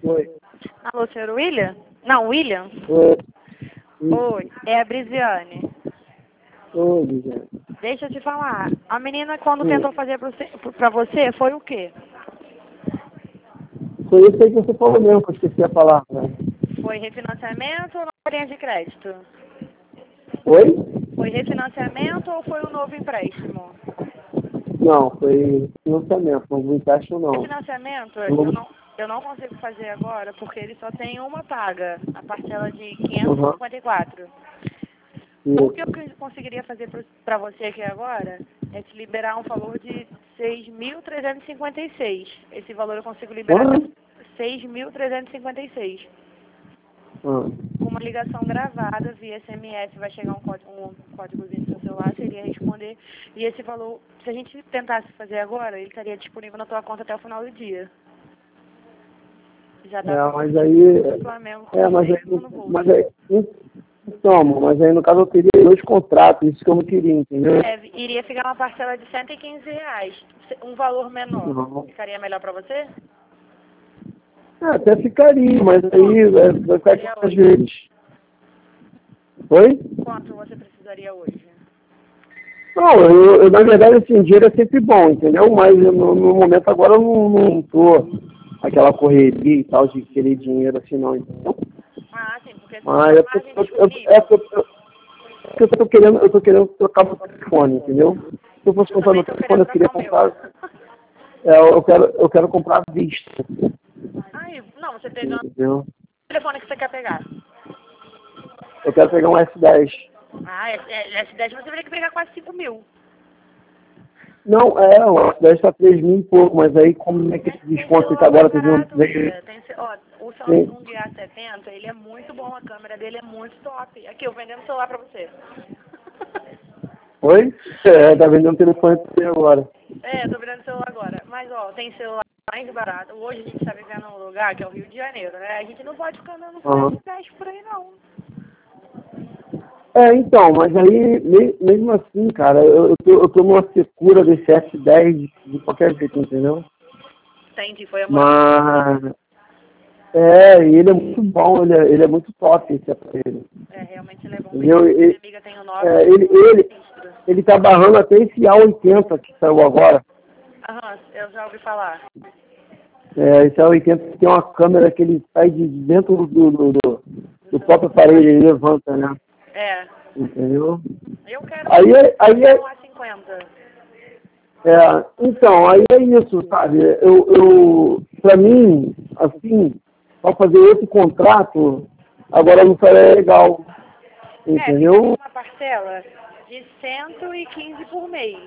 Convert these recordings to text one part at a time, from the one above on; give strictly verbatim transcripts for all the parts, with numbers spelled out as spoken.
Oi. Alô, senhor William? Não, William? Oi. Oi, é a Brisiane. Oi, Brisiane. Deixa eu te falar. A menina, quando Sim. tentou fazer pra você, pra você, foi o quê? Foi isso aí que você falou mesmo, que eu esqueci a palavra. Né? Foi refinanciamento ou nova linha de crédito? Oi? Foi refinanciamento ou foi um novo empréstimo? Não, foi financiamento, não vou empréstimo não. Refinanciamento, Não. eu não, eu não consigo fazer agora, porque ele só tem uma paga, a parcela de quinhentos e cinquenta e quatro. Uhum. O que eu conseguiria fazer para você aqui agora é te liberar um valor de seis mil trezentos e cinquenta e seis. Esse valor eu consigo liberar Uhum. seis mil trezentos e cinquenta e seis. Uhum. Com uma ligação gravada via S M S, vai chegar um código, um códigozinho no seu celular, você iria responder. E esse valor, se a gente tentasse fazer agora, ele estaria disponível na tua conta até o final do dia. Já dá É, pra mas aí... o Flamengo com É, mas aí... no bolso. Mas aí... Então, mas aí no caso eu teria dois contratos, isso que eu não queria, entendeu? É, iria ficar uma parcela de cento e quinze reais, um valor menor. Não. Ficaria melhor para você? É, até ficaria, mas aí vai, vai ficar Ficaria com as hoje. vezes. Oi? Quanto você precisaria hoje? Não, eu, eu, na verdade, assim, dinheiro é sempre bom, entendeu? Mas eu, no, no momento agora eu não, não tô aquela correria e tal de querer dinheiro assim, não, entendeu? Ah, sim, porque se Mas tiver é margem porque eu, eu, disponível, é porque eu, é porque eu tô querendo, eu tô querendo trocar meu telefone, entendeu? Se eu fosse eu comprar também meu estou telefone, querendo eu queria trocar o meu. comprar. É, eu quero, eu quero comprar à vista. Ai, não, você pegando Entendeu? o telefone que você quer pegar. Eu quero pegar um S dez. Ah, S dez você teria que pegar quase cinco mil. Não, é, o S dez está três mil e pouco, mas aí como é que esse Tem desconto que celular agora mais teve um. barato, William. Tem, ce- ó, o Tem, Samsung A setenta, ele é muito bom, a câmera dele é muito top. Aqui, eu vendendo celular pra você. oi? É, tá vendendo telefone pra você agora. É, eu tô vendendo celular agora. Mas, ó, tem celular mais barato. Hoje a gente tá vivendo num lugar que é o Rio de Janeiro, né? A gente não pode ficar andando com Aham. S dez por aí, não. É, então, mas aí, me- mesmo assim, cara, eu, eu, tô, eu tô numa secura desse S dez de, de qualquer jeito, entendeu? Entendi, foi amor à primeira vista. Mas, é, e ele é muito bom, ele é, ele é muito top, esse aparelho. É, realmente ele é bom mesmo. Entendeu? Minha Ele, amiga tem o nove, é, ele é ele, ele, sinistro. ele tá barrando até esse A oitenta que saiu agora. Aham, eu já ouvi falar. É, esse A oitenta tem uma câmera que ele sai de dentro do, do, do, do Do próprio seu aparelho, ele levanta, né? É, Entendeu? eu quero Aí, é- aí é, um A cinquenta. É, então, aí é isso, sabe? Eu, eu, pra mim, assim, para fazer esse contrato, agora não seria legal, É, ficaria entendeu? uma parcela de cento e quinze por mês.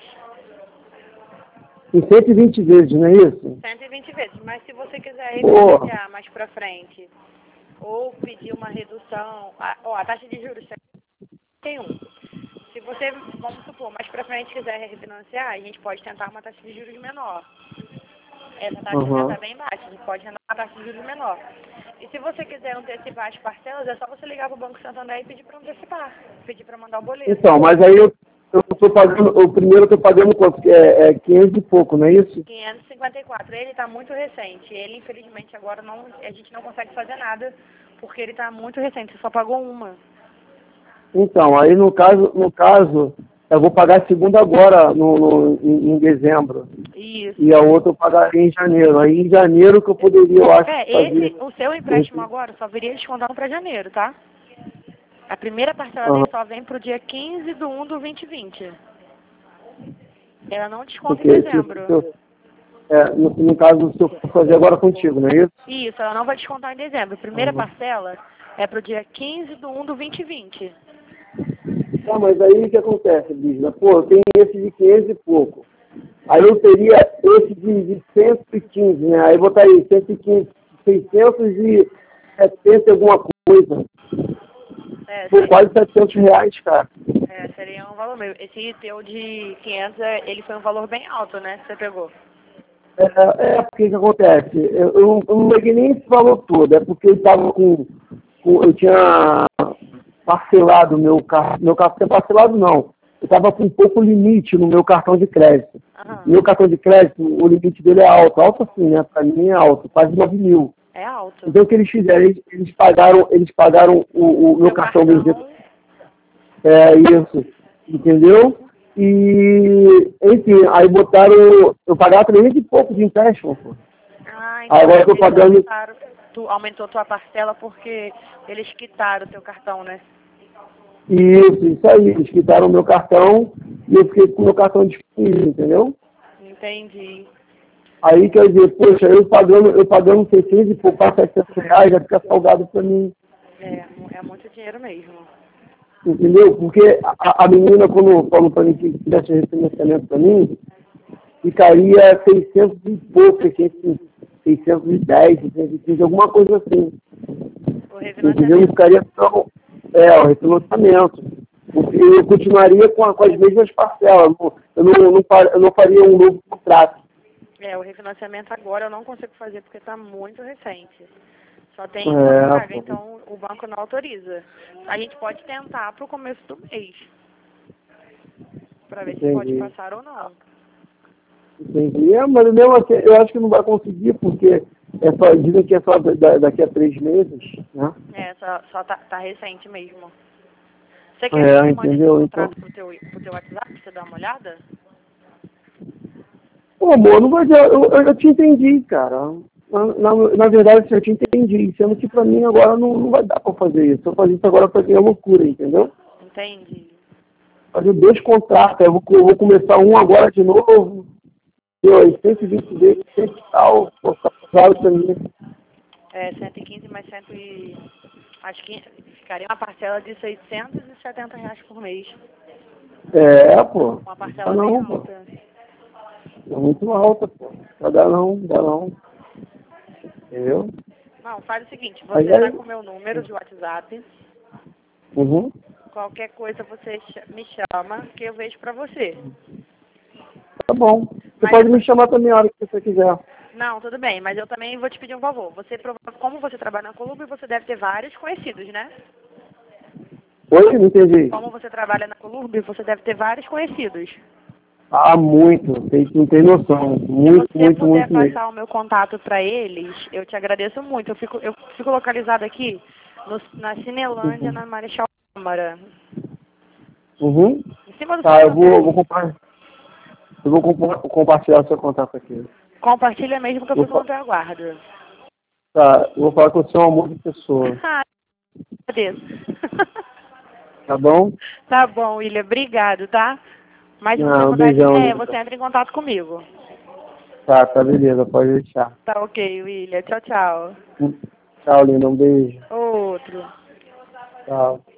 Em cento e vinte vezes, não é isso? cento e vinte vezes. Mas se você quiser Pô, refinanciar mais pra frente, ou pedir uma redução, a, ó, a taxa de juros tem um. Se você, vamos supor, mais pra frente quiser refinanciar, a gente pode tentar uma taxa de juros menor. Essa taxa já aham. está bem baixa, a gente pode tentar uma taxa de juros menor. E se você quiser antecipar as parcelas, é só você ligar para o Banco Santander e pedir para antecipar, pedir para mandar o boleto. Então, mas aí eu, eu tô pagando, o primeiro eu tô pagando quanto? Que É, é quinhentos e pouco, não é isso? quinhentos e cinquenta e quatro. Ele está muito recente. Ele, infelizmente, agora não, a gente não consegue fazer nada, porque ele está muito recente. Você só pagou uma. Então, aí no caso, no caso, eu vou pagar a segunda agora, no, no- em, em dezembro. Isso. E a outra eu pagaria em janeiro. Aí em janeiro que eu poderia, eu acho, É, fazer. esse, o seu empréstimo agora só viria descontando para janeiro, tá? A primeira parcela Aham. dele só vem pro dia quinze de um de dois mil e vinte. Ela não desconta em Porque se, dezembro. se eu, é, no, no caso, se eu for fazer agora contigo, não é isso? Isso, ela não vai descontar em dezembro. A primeira Aham. parcela é pro dia quinze de um de dois mil e vinte. Tá, mas aí o que acontece, Bisna? Pô, eu tenho esse de quinhentos e pouco. Aí eu teria esse de, de cento e quinze, né? Aí botaria cento e quinze, seiscentos e setenta e alguma coisa. É, Por seria, quase setecentos reais, cara. é, seria um valor meio. Esse teu de quinhentos, é, ele foi um valor bem alto, né? Que você pegou. É, é porque que acontece? Eu, eu, eu não peguei nem esse valor todo, é porque eu tava com, com eu tinha parcelado meu cartão, meu cartão parcelado não, eu tava com pouco limite no meu cartão de crédito. Aham. Meu cartão de crédito, o limite dele é alto, alto assim, né? Pra mim é alto, quase nove mil. É alto. Então o que eles fizeram? Eles, eles pagaram, eles pagaram o, o meu cartão vencido. É isso, entendeu? E, enfim, aí botaram, eu pagava trezentos e pouco de empréstimo, pô. Ah, então Agora eu tô pagando. aumentaram, tu aumentou tua parcela porque eles quitaram o teu cartão, né? Isso, isso aí, eles quitaram o meu cartão e eu fiquei com o meu cartão disponível, entendeu? Entendi. Aí, quer dizer, poxa, eu pagando, eu pagando seiscentos e pouco para setecentos reais, já fica salgado para mim. É, é muito dinheiro mesmo. Entendeu? Porque a, a menina, quando falou para mim que fizesse refinanciamento para mim, ficaria seiscentos e pouco, seiscentos, seiscentos e dez, seiscentos e quinze, alguma coisa assim. O Entendeu? Não refinanciamento. ficaria tão... É, o refinanciamento. Porque eu continuaria com, a, com as mesmas parcelas. Eu não, eu, não, eu não faria um novo contrato. É, o refinanciamento agora eu não consigo fazer porque está muito recente. Só tem É, uma vaga, pô. então o banco não autoriza. A gente pode tentar para o começo do mês. Para ver Entendi. se pode passar ou não. Entendi. É, mas mesmo assim, eu acho que não vai conseguir, porque é só, dizem que é só da, daqui a três meses, né? É, só, só tá, tá recente mesmo. Você quer É, que eu mande esse entendeu? Então, contrato pro teu, pro teu WhatsApp pra você dar uma olhada? pô, amor, não vai adiantar. Eu, eu, eu te entendi, cara. Na, na, na verdade, eu te entendi. Sendo que pra mim agora não, não vai dar pra fazer isso. Se eu fazer isso agora, pra mim é loucura, entendeu? Entendi. Fazer dois contratos, eu vou, eu vou começar um agora de novo. Eu, aí, cento e vinte vezes, cem e tal, pô, tá claro pra mim. É, cento e quinze mais cem e... Acho que ficaria uma parcela de seiscentos e setenta reais por mês. É, pô. Uma Não parcela dá bem não, pô. alta. É muito alta, pô. Não dá não, não dá não. Entendeu? Não, faz o seguinte, Aí, você tá aí. com o meu número de WhatsApp. Uhum. Qualquer coisa você ch- me chama que eu vejo pra você. Tá bom. Você Mas pode eu- me chamar também a hora que você quiser. Não, tudo bem, mas eu também vou te pedir um favor. Você, prova- como você trabalha na Colube, você deve ter vários conhecidos, né? Oi? Não entendi. Como você trabalha na Colube, você deve ter vários conhecidos. Ah, muito. Tem, não tem noção. Se Muito, você muito, puder muito mesmo. passar o meu contato para eles, eu te agradeço muito. Eu fico, eu fico localizada aqui no, na Cinelândia, Uhum. na Marechal Câmara. Uhum. Em cima do Tá, eu vou, eu Santander. vou, compa eu vou compa compartilhar seu contato aqui. Compartilha mesmo que eu Vou fico no fa teu aguardo. tá, eu vou falar que você é um amor de pessoa. Ah, agradeço. Tá bom? Tá bom, William. Obrigado, tá? Mas se você Ah, um mudar de beijão, ideia, linda. você entra em contato comigo. Tá, tá, beleza. Pode deixar. Tá ok, William. Tchau, tchau. Tchau, linda. Um beijo. Outro. Tchau.